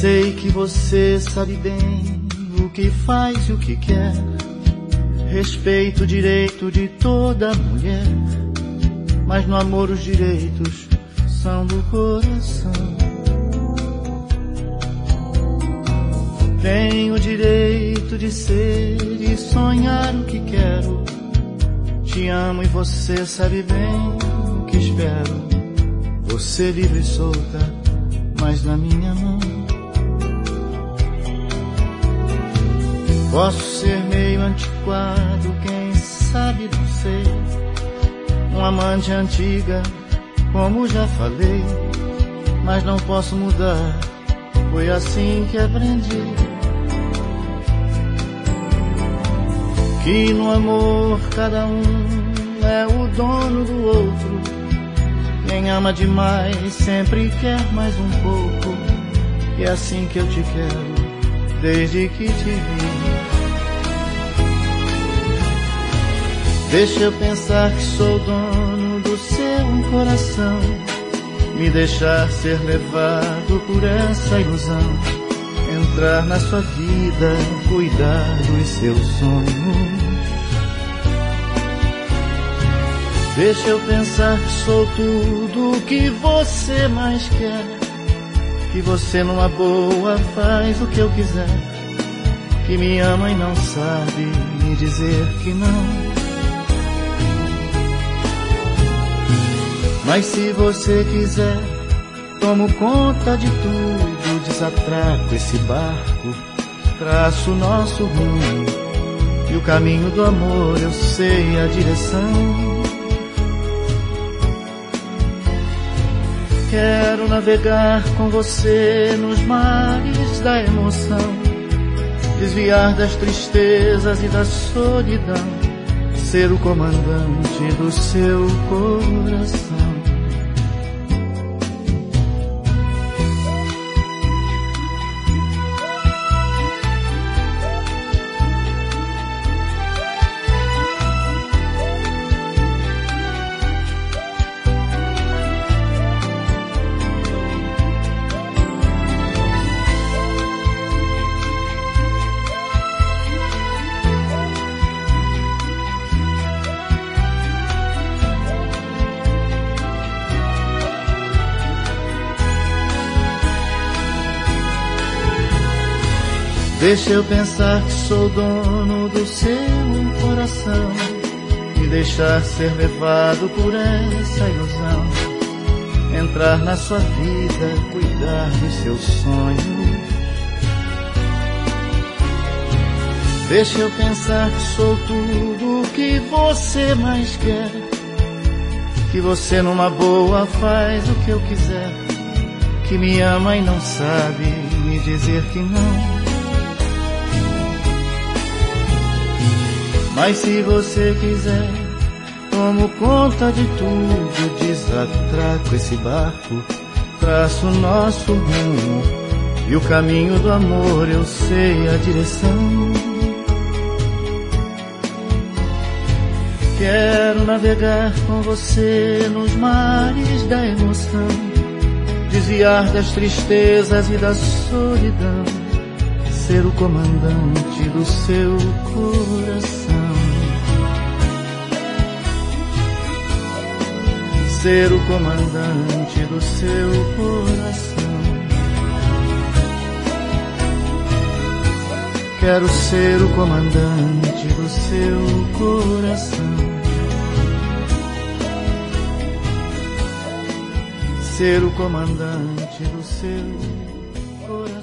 Sei que você sabe bem o que faz e o que quer. Respeito o direito de toda mulher, mas no amor os direitos são do coração. Tenho o direito de ser e sonhar o que quero. Te amo e você sabe bem o que espero. Você livre e solta, mas na minha mão. Posso ser meio antiquado, quem sabe não sei. Um amante antiga, como já falei. Mas não posso mudar, foi assim que aprendi. Que no amor cada um é o dono do outro. Quem ama demais sempre quer mais um pouco. E é assim que eu te quero, desde que te vi. Deixa eu pensar que sou dono do seu coração. Me deixar ser levado por essa ilusão. Entrar na sua vida, cuidar dos seus sonhos. Deixa eu pensar que sou tudo o que você mais quer. Que você numa boa faz o que eu quiser. Que me ama e não sabe me dizer que não. Mas se você quiser, tomo conta de tudo, desatraco esse barco, traço o nosso rumo, e o caminho do amor eu sei a direção. Quero navegar com você nos mares da emoção, desviar das tristezas e da solidão, ser o comandante do seu coração. Deixa eu pensar que sou dono do seu coração. Me deixar ser levado por essa ilusão. Entrar na sua vida, cuidar dos seus sonhos. Deixa eu pensar que sou tudo o que você mais quer. Que você numa boa faz o que eu quiser. Que me ama e não sabe me dizer que não. Mas se você quiser, tomo conta de tudo, desatraco esse barco, traço o nosso rumo, e o caminho do amor eu sei a direção. Quero navegar com você nos mares da emoção, desviar das tristezas e da solidão, ser o comandante do seu coração. Ser o comandante do seu coração. Quero ser o comandante do seu coração. Ser o comandante do seu coração.